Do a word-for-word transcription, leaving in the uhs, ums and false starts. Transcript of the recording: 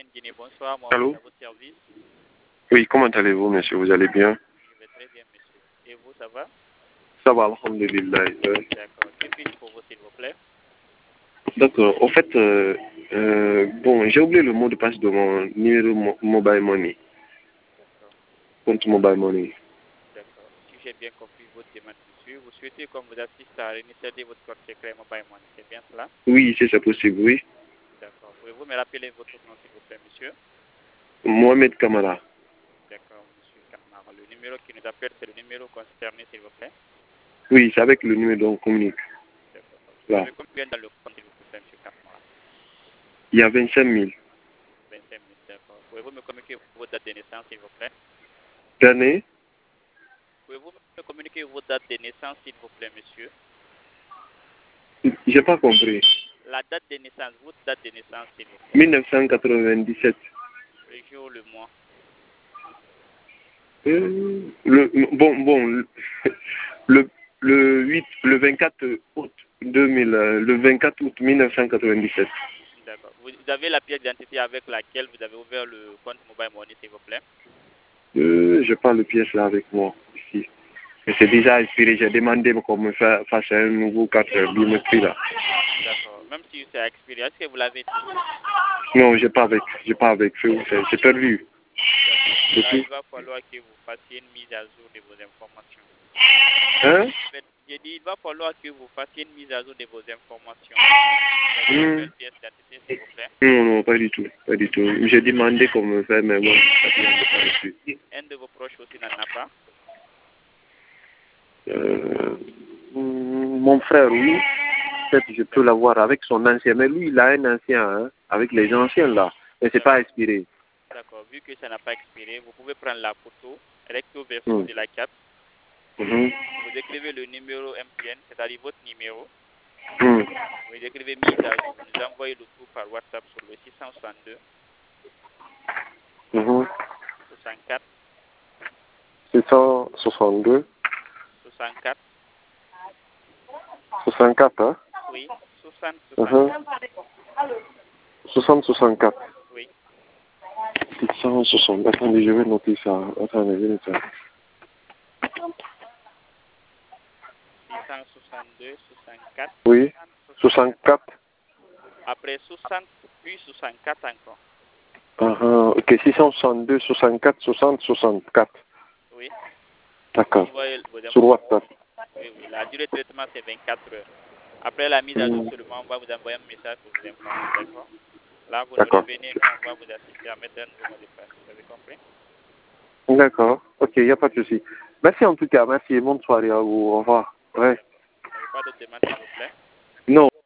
M Guinée, bonsoir, moi, Allô? à votre service. Oui, comment allez-vous, monsieur? Vous allez bien? Je vais très bien, monsieur. Et vous, ça va? Ça va, alhamdulillah. Euh, D'accord. Que puis-je pour vous, s'il vous plaît? D'accord. En fait, euh, euh, bon, j'ai oublié le mot de passe de mon numéro mo- mobile money, D'accord. compte mobile money. D'accord. Si j'ai bien compris votre demande, monsieur, vous souhaitez qu'on vous assiste à réinsérer votre code secret mobile money, c'est bien cela? Oui, si c'est possible, oui. D'accord. Pouvez-vous me rappeler votre nom, s'il vous plaît, monsieur? Mohamed Kamara. D'accord, monsieur Kamara. Le numéro qui nous appelle, c'est le numéro concerné, s'il vous plaît? Oui, c'est avec le numéro dont on communique. D'accord. Vous Là. avez combien dans le compte, s'il vous plaît, monsieur Kamara? Il y a vingt-cinq mille. vingt-cinq mille, d'accord. Pouvez-vous me communiquer votre date de naissance, s'il vous plaît? D'année? Pouvez-vous me communiquer votre date de naissance, s'il vous plaît, monsieur? J'ai pas compris. La date de naissance, votre date de naissance, s'il vous plaît. mille neuf cent quatre-vingt-dix-sept. Le jour, le mois. Euh, le, bon, bon, le, le huit, le vingt-quatre août deux mille, euh, le vingt-quatre août mille neuf cent quatre-vingt-dix-sept. D'accord. Vous avez la pièce d'identité avec laquelle vous avez ouvert le compte Mobile Money, s'il vous plaît? Euh, je pas le pièce là avec moi ici. Mais c'est déjà expiré. J'ai demandé qu'on me fa- fasse un nouveau carte biométrique là. D'accord. Même si c'est expiré, est-ce que vous l'avez toujours? Non, j'ai pas avec. J'ai pas avec. C'est c'est perdu. D'accord. Là, Depuis. il va falloir que vous fassiez une mise à jour de vos informations. Hein? J'ai dit, il va falloir que vous fassiez une mise à jour de vos informations. Vous avez une Hmm. nouvelle pièce d'identité, s'il vous plaît? Non, non, pas du tout. Pas du tout. J'ai demandé qu'on me fasse, mais bon, j'ai pas reçu. Un de vos proches aussi n'en a pas? Euh, mon frère, oui. Peut-être que je peux l'avoir avec son ancien. Mais lui, il a un ancien, hein, avec les anciens là. Mais c'est pas expiré. D'accord. Vu que ça n'a pas expiré, vous pouvez prendre la photo recto verso Hmm. de la carte. Mhm. Vous écrivez le numéro M T N, c'est-à-dire votre numéro. Hmm. Vous écrivez mise à jour. Vous nous envoyez le tout par WhatsApp sur le six cent soixante-deux Mhm. soixante-quatre six cent soixante-deux, soixante-quatre. soixante-quatre, hein? Oui. soixante Mhm. soixante-quatre. soixante, soixante-quatre. Oui. six cent soixante. Attendez, je vais noter ça. Attendez, je vais noter ça. six cent soixante-deux soixante-quatre. Oui, soixante, soixante-quatre. après soixante, puis soixante-quatre encore. Uh-huh. Ok, six cent soixante-deux, soixante-quatre, soixante, soixante-quatre. Oui. D'accord. Envoyez vos Sur informations. WhatsApp. Oui, oui. La durée de traitement, c'est vingt-quatre heures. Après la mise à jour Mm. seulement, on va vous envoyer un message pour vous informer, d'accord? Là, vous nous D'accord. revenez, nous, on va vous assister à mettre un nouveau mot de passe. Vous avez compris? D'accord. Ok, il n'y a pas de souci. Merci en tout cas. Merci et bonne soirée à vous. Au revoir. Ouais. Vous n'avez pas d'autres demandes, s'il vous plaît? Non.